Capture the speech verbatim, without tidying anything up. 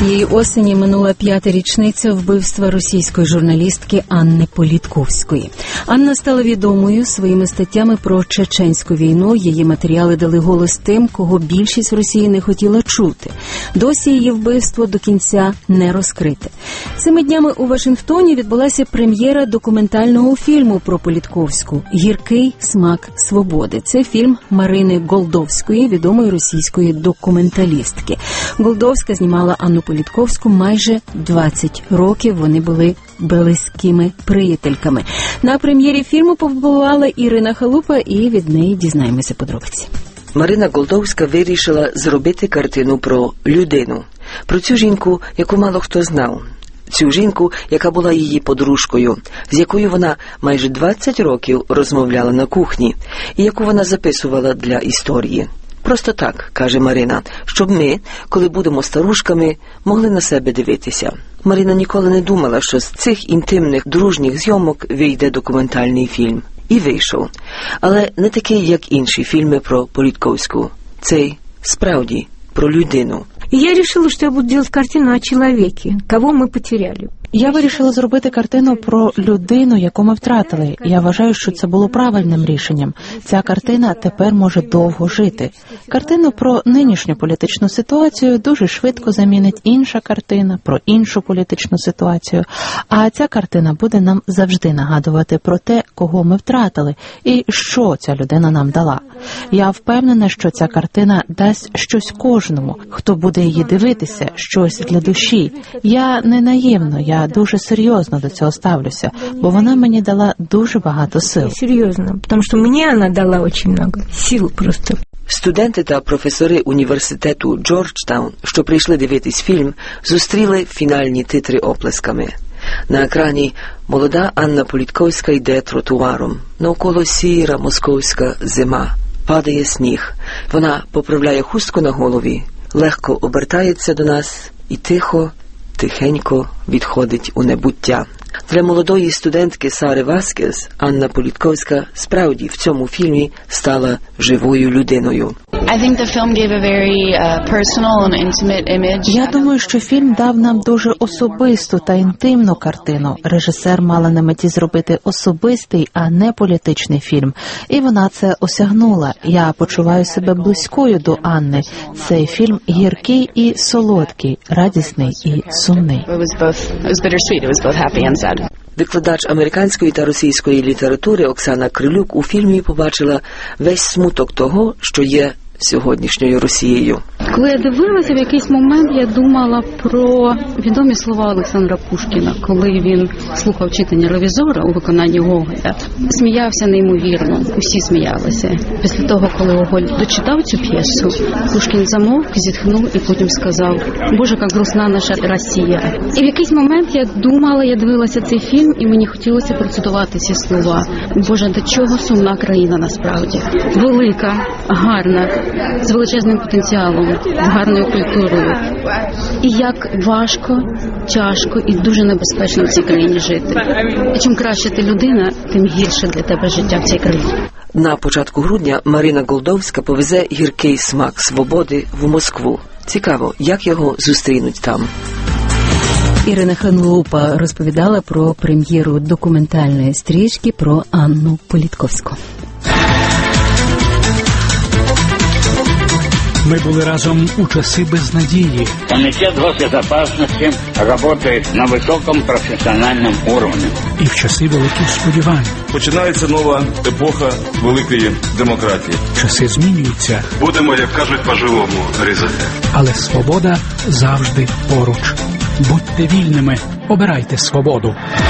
Цієї осені минула п'ята річниця вбивства російської журналістки Анни Політковської. Анна стала відомою своїми статтями про чеченську війну. Її матеріали дали голос тим, кого більшість в Росії не хотіла чути. Досі її вбивство до кінця не розкрите. Цими днями у Вашингтоні відбулася прем'єра документального фільму про Політковську «Гіркий смак свободи». Це фільм Марини Голдовської, відомої російської документалістки. Голдовська знімала Анну Політковську майже двадцять років. Вони були близькими приятельками. На прем'єрі фільму побувала Ірина Халупа, і від неї дізнаємося подробиці. Марина Голдовська вирішила зробити картину про людину. Про цю жінку, яку мало хто знав. Цю жінку, яка була її подружкою, з якою вона майже двадцять років розмовляла на кухні, і яку вона записувала для історії. Просто так, каже Марина, щоб ми, коли будемо старушками, могли на себе дивитися. Марина ніколи не думала, що з цих інтимних, дружніх зйомок вийде документальний фільм. І вийшов. Але не такий, як інші фільми про Політковську. Цей, справді, про людину. І я вирішила, що я буду робити картину о чоловіці, кого ми втратили. Я вирішила зробити картину про людину, яку ми втратили. Я вважаю, що це було правильним рішенням. Ця картина тепер може довго жити. Картину про нинішню політичну ситуацію дуже швидко замінить інша картина про іншу політичну ситуацію. А ця картина буде нам завжди нагадувати про те, кого ми втратили і що ця людина нам дала. Я впевнена, що ця картина дасть щось кожному, хто буде її дивитися, щось для душі. Я не наївно, я дуже серйозно до цього ставлюся, бо вона мені дала дуже багато сил. Серйозно, тому що мені вона дала дуже багато сил просто. Студенти та професори університету Джорджтаун, що прийшли дивитись фільм, зустріли фінальні титри оплесками. На екрані молода Анна Політковська йде тротуаром. Навколо сіра московська зима. Падає сніг. Вона поправляє хустку на голові, легко обертається до нас і тихо, тихенько відходить у небуття. Для молодої студентки Сари Васкес Анна Політковська справді в цьому фільмі стала живою людиною. Я думаю, що фільм дав нам дуже особисту та інтимну картину. Режисер мала на меті зробити особистий, а не політичний фільм. І вона це осягнула. Я почуваю себе близькою до Анни. Цей фільм гіркий і солодкий, радісний і сумний. Викладач американської та російської літератури Оксана Крилюк у фільмі побачила весь смуток того, що є сьогоднішньою Росією. Коли я дивилася, в якийсь момент я думала про відомі слова Олександра Пушкіна, коли він слухав читання «Ревізора» у виконанні Гоголя. Сміявся неймовірно, усі сміялися. Після того, коли Гоголь дочитав цю п'єсу, Пушкін замовк, зітхнув і потім сказав: «Боже, як грустна наша Росія». І в якийсь момент я думала, я дивилася цей фільм, і мені хотілося процитувати ці слова. Боже, до чого сумна країна насправді? Велика, гарна, з величезним потенціалом, з гарною культурою. І як важко, тяжко і дуже небезпечно в цій країні жити. І чим краще ти людина, тим гірше для тебе життя в цій країні. На початку грудня Марина Голдовська повезе «Гіркий смак свободи» в Москву. Цікаво, як його зустрінуть там. Ірина Халупа розповідала про прем'єру документальної стрічки про Анну Політковську. Ми були разом у часи безнадії. Комітет госбезопасності працює на високому професіональному рівні. І в часи великих сподівань. Починається нова епоха великої демократії. Часи змінюються. Будемо, як кажуть, по-живому різати. Але свобода завжди поруч. Будьте вільними, обирайте свободу.